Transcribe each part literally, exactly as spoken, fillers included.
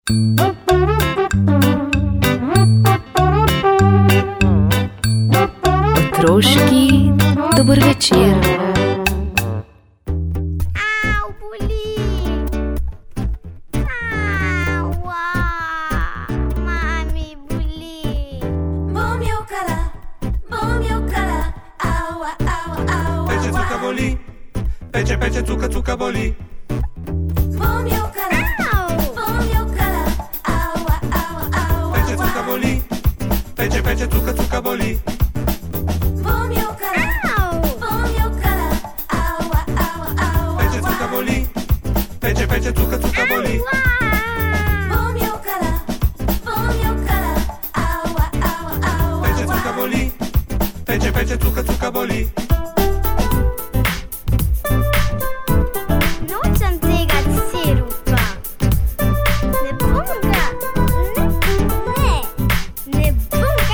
Otroški dober večer. Au, boli. Aua, mami, boli. Bom jokala, bom jokala, aua, aua, aua. Peče cuka boli, peče, peče cuka, cuka boli. Bom jokala, bom jokala, aua, aua, aua. Peče cuka boli, peče, peče cuka, cuka boli. Bom jokala, bom jokala, aua, aua, aua. Peče cuka boli, peče, peče cuka, cuka boli. Bom jokala, bom jokala, aua, aua, aua. Peče cuka boli, peče, peče cuka, cuka boli. Nočem tega sirupa. Ne bom ga. Ne, ne, ne bom ga.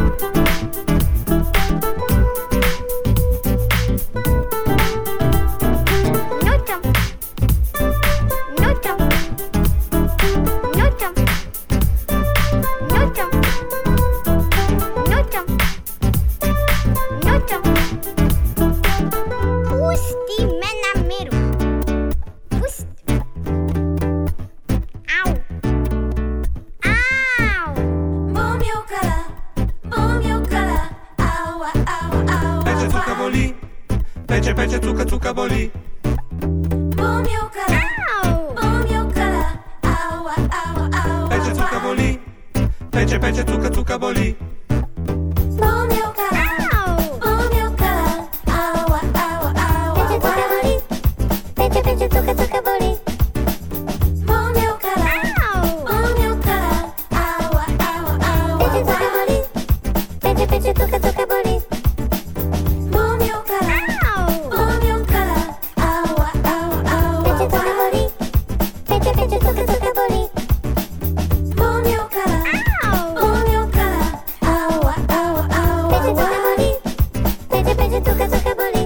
Nočem. Nočem. Nočem. Nočem. Nočem. Nočem. Pusti me na miru. Pusti. Au. Au. Bom jokala, bom jokala, aua, aua, aua. Peče cuka boli, peče, peče cuka, cuka boli. Bom jokala, bom jokala, aua, aua, aua. Peče cuka boli, peče, peče cuka, cuka boli. Bom jokala, bom jokala, aua, aua, aua. Peče, peče, tuka, tuka boli. Bom jokala, bom jokala, aua, aua, aua. Peče, peče, tuka, tuka boli. Bom jokala, bom jokala, aua, aua, aua. Peče, peče, tuka, tuka boli. Bom jokala, bom jokala, aua, aua, aua. Peče, peče, tuka, tuka boli.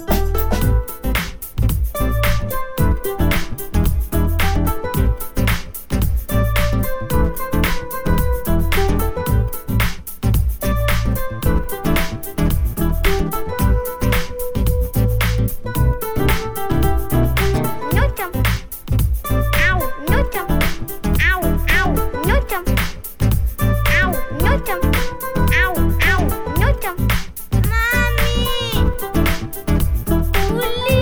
Nočem. Au, nočem. Au, au, nočem. Au, nočem. Au, au, nočem. Mami. Boli.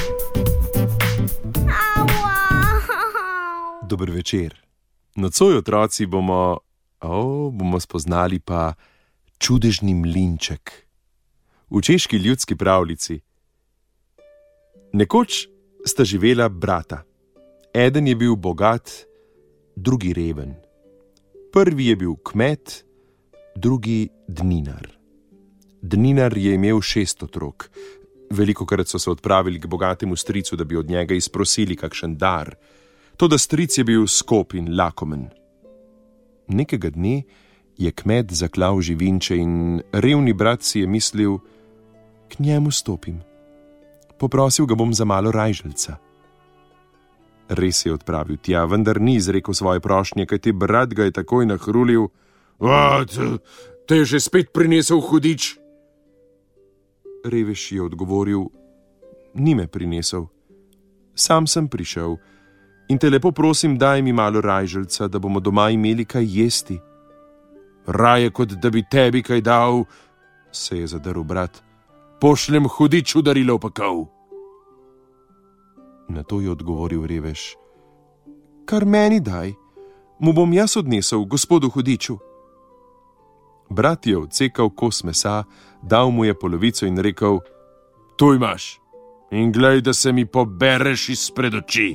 Aua. Dober večer. Nocoj, otroci, bomo, o, bomo spoznali pa čudežni mlinček. V češki ljudski pravljici. Nekoč sta živela brata. Eden je bil bogat, drugi reven. Prvi je bil kmet, drugi dninar. Dninar je imel šest otrok. Velikokrat so se odpravili k bogatemu stricu, da bi od njega izprosili kakšen dar. Toda stric je bil skop in lakomen. Nekega dne je kmet zaklal živinče in revni brat si je mislil, k njemu stopim. Poprosil ga bom za malo rajželjca. Res je odpravil tja, vendar ni izrekel svoje prošnje, kajti brat ga je takoj nahrulil. A, te je že spet prinesel hudič? Revež je odgovoril, ni me prinesel. Sam sem prišel in te lepo prosim, daj mi malo rajželjca, da bomo doma imeli kaj jesti. Raje, kot da bi tebi kaj dal, se je zadrl brat. Pošljem hudiču darilo v pekel. Na to je odgovoril revež. Kar meni daj, mu bom jaz odnesel, gospodu hudiču. Brat je odsekal kos mesa, dal mu je polovico in rekel, tu imaš in glej, da se mi pobereš izpred oči.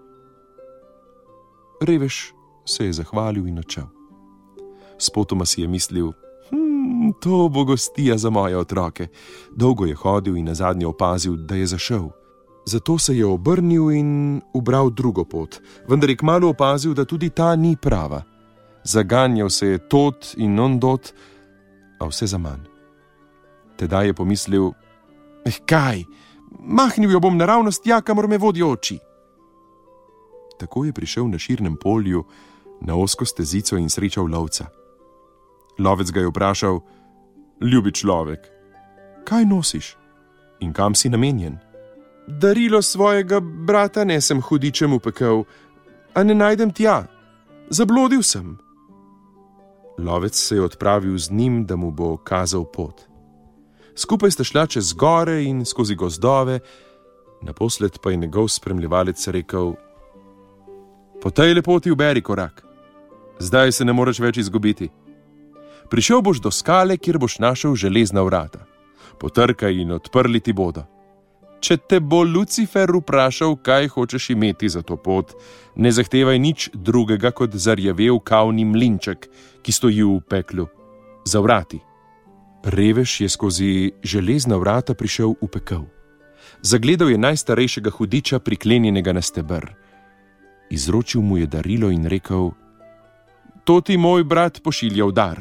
Revež se je zahvalil in odšel. Spotoma si je mislil, hm, to bo gostija za moje otroke. Dolgo je hodil in nazadnje opazil, da je zašel. Zato se je obrnil in ubral drugo pot, vendar je kmalu opazil, da tudi ta ni prava. Zaganjal se je tot in ondot, a vse zaman. Tedaj je pomislil, eh, kaj, mahnil jo bom naravnost tja, kamor me vodijo oči. Tako je prišel na širnem polju na ozko stezico in srečal lovca. Lovec ga je vprašal: Ljubi človek, kaj nosiš in kam si namenjen? Darilo svojega brata nesem hudičem v pekel, a ne najdem tja, zablodil sem. Lovec se je odpravil z njim, da mu bo kazal pot. Skupaj sta šla čez gore in skozi gozdove, naposled pa je njegov spremljevalec rekel: Po tej lepoti uberi korak, zdaj se ne moreš več izgubiti. Prišel boš do skale, kjer boš našel železna vrata. Potrkaj in odprli ti bodo. Če te bo Lucifer vprašal, kaj hočeš imeti za to pot, ne zahtevaj nič drugega kot zarjavel kavni mlinček, ki stoji v peklu, za vrati. Revež je skozi železna vrata prišel v pekel. Zagledal je najstarejšega hudiča, priklenjenega na steber. Izročil mu je darilo in rekel: To ti moj brat pošilja v dar.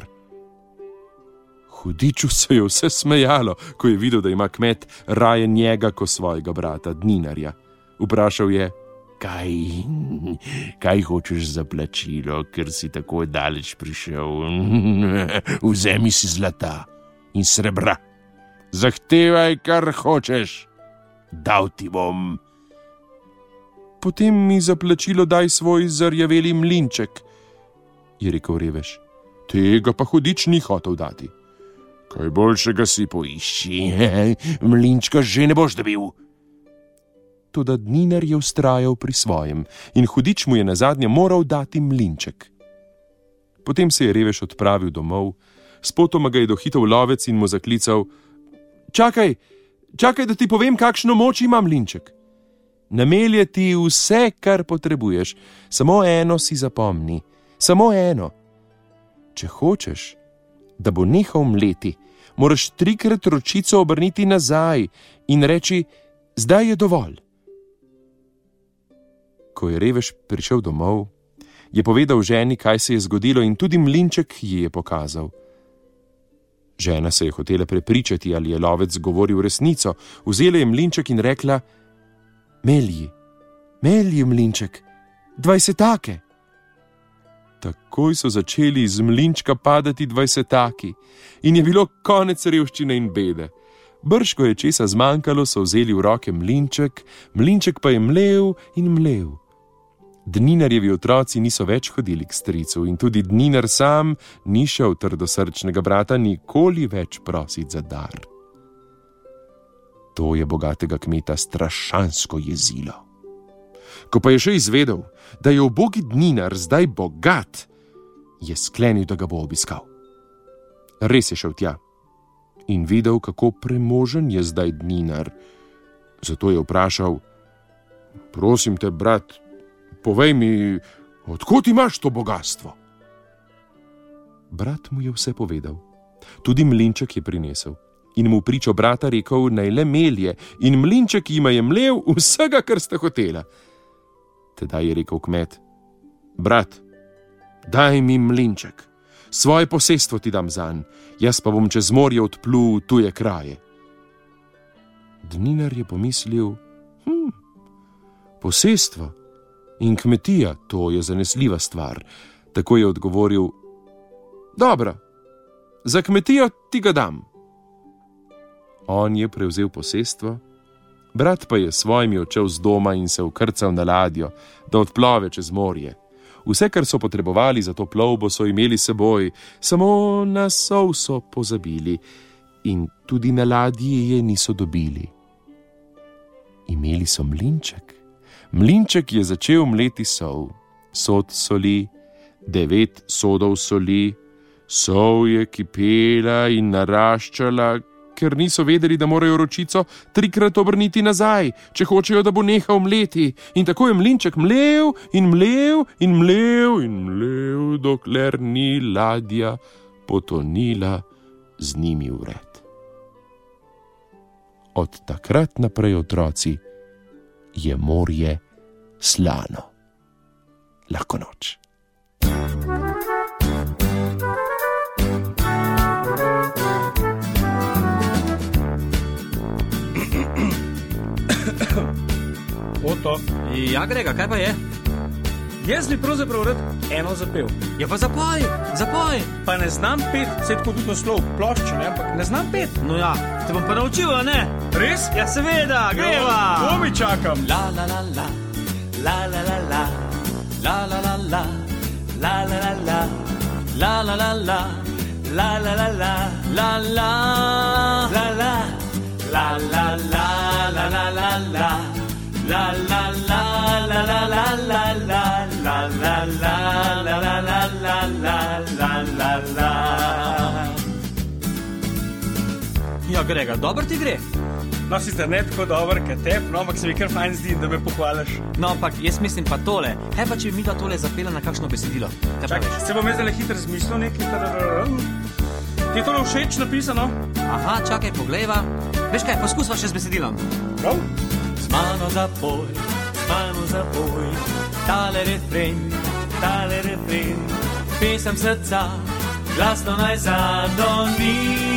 Hudiču se je vse smejalo, ko je videl, da ima kmet raje njega kot svojega brata, Dninarja. Vprašal je: Kaj, kaj hočeš za plačilo, ker si tako daleč prišel? Vzemi si zlata in srebra. Zahtevaj, kar hočeš. Dal ti bom. Potem mi za plačilo daj svoj zarjaveli mlinček, je rekel revež. Tega pa hudič ni hotel dati. Kaj boljšega si poišči, mlinčka že ne boš dobil. Toda Dninar je vztrajal pri svojem in hudič mu je nazadnje moral dati mlinček. Potem se je revež odpravil domov, spotoma ga je dohitel lovec in mu zaklical: Čakaj, čakaj, da ti povem, kakšno moč ima mlinček. Namelje ti vse, kar potrebuješ, samo eno si zapomni, samo eno. Če hočeš, da bo nehal mleti, moraš trikrat ročico obrniti nazaj in reči: Zdaj je dovolj. Ko je revež prišel domov, je povedal ženi, kaj se je zgodilo, in tudi mlinček ji je pokazal. Žena se je hotela prepričati, ali je lovec govoril resnico. Vzela je mlinček in rekla: Melji, melji mlinček, dvajsetake. Takoj so začeli iz mlinčka padati dvajsetaki in je bilo konec revščine in bede. Brž ko je česa zmanjkalo, so vzeli v roke mlinček, mlinček pa je mlev in mlev. Dninarjevi otroci niso več hodili k stricu in tudi Dninar sam ni šel trdosrčnega brata nikoli več prosit za dar. To je bogatega kmeta strašansko jezilo. Ko pa je še izvedel, da je ubogi Dninar zdaj bogat, je sklenil, da ga bo obiskal. Res je šel tja in videl, kako premožen je zdaj Dninar. Zato je vprašal: Prosim te, brat, povej mi, odkot imaš to bogastvo? Brat mu je vse povedal. Tudi mlinček je prinesel in mu pričo brata rekel, naj le melje, in mlinček jima je mlev vsega, kar sta hotela. Tedaj je rekel kmet: Brat, daj mi mlinček, svoje posestvo ti dam zanj, jaz pa bom čez morje odplul v tuje kraje. Dninar je pomislil: hm, posestvo in kmetija, to je zanesljiva stvar. Tako je odgovoril: Dobro, za kmetijo ti ga dam. On je prevzel posestvo, brat pa je s svojimi odšel z doma in se vkrcal na ladjo, da odplove čez morje. Vse, kar so potrebovali za to plovbo, so imeli seboj, samo na sol so pozabili in tudi na ladji je niso dobili. Imeli so mlinček. Mlinček je začel mleti sol, sod soli, devet sodov soli, sol je kipela in naraščala, ker niso vedeli, da morajo ročico trikrat obrniti nazaj, če hočejo, da bo nehal mleti. In tako je mlinček mlev in mlev in mlev in mlev, dokler ni ladja potonila z njimi vred. Od takrat naprej, otroci, je morje slano. Lahko noč. Oto. Ja, Grega, kaj pa je? Jaz bi pravzaprav rad eno zapel. Ja pa zapoj, zapoj. Pa ne znam pet, se tako tudi naslov plošče, ne, ampak ne znam pet. No ja, te bom pa naučil, a ne? Res? Ja seveda, greva. To mi čakam. La la la la, la la la la, la la la la, la la la la, la la la la, la la la la, la la la la, la la la la la la la. La la la la la la la la la la la la la la la la la la. Ja, Grega, dobro ti gre. No, sicer ne tako dober, kot tep, no, ampak se mi kar fajn zdi, da me pohvališ. No, ampak jaz mislim pa tole. Kaj pa, če bi mi da tole zapela na kakšno besedilo? Čakaj, se bom jaz zdaj hitro zmislil nekaj. Ti je tole všeč napisano? Aha, čakaj, poglejva. Veš kaj, poskusva še z besedilom. Prav? S mano zapoj, s mano zapoj, tale refren, tale refren, pesem srca, glasno naj zadoni.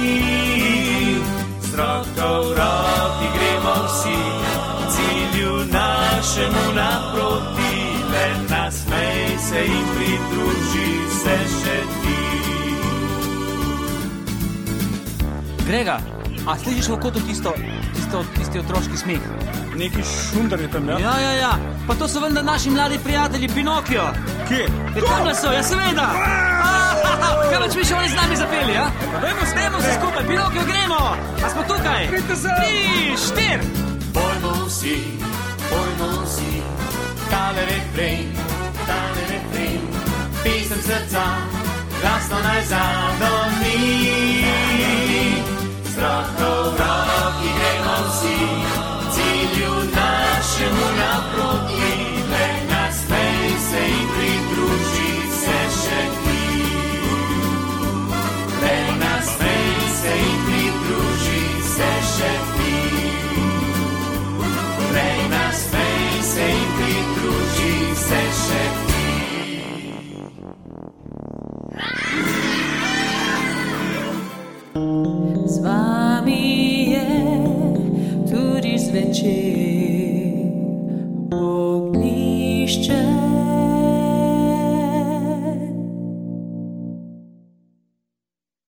Z roko v roki gremo vsi, cilju našemu naproti, le nasmej se in pridruži se še ti. Grega, a slišiš v kotu tisto, tisto, tisti otroški smeh? Neki šundar je tam, ja? Ja, ja, ja. Pa to so vendar naši mladi prijatelji Pinokio. Kje? Je tamle so, ja seveda. Kaj več mi še oni z nami zapeli, ja? Dajmo se, dajmo se skupaj, Pinokio, gremo. A smo tukaj? Pridite se. Tri, štir. Pojmo vsi, pojmo vsi, tale refren, tale refren, pesem srca, glasno naj zadoni. Z roko v roki gremo vsi, cilju našemu naproti, le nasmej se in pridruži se še ti. Le nasmej se in pridruži se še ti. Le nasmej se in pridruži se še ti. Z vami je tudi zvečer, ognjišče